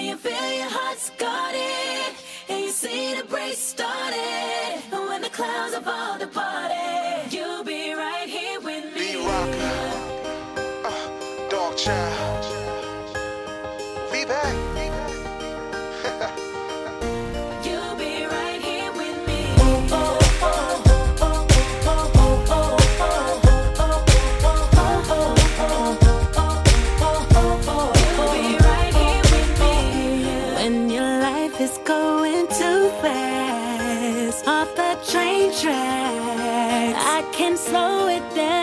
you feel your heart's guarded, and you see the break started. And when the clouds have all departed, you'll be right here with me. B-Rock, Dog Child, we back. You'll be right here with me. You'll be right here with me. When your life is going too fast off the train track, I can slow it down.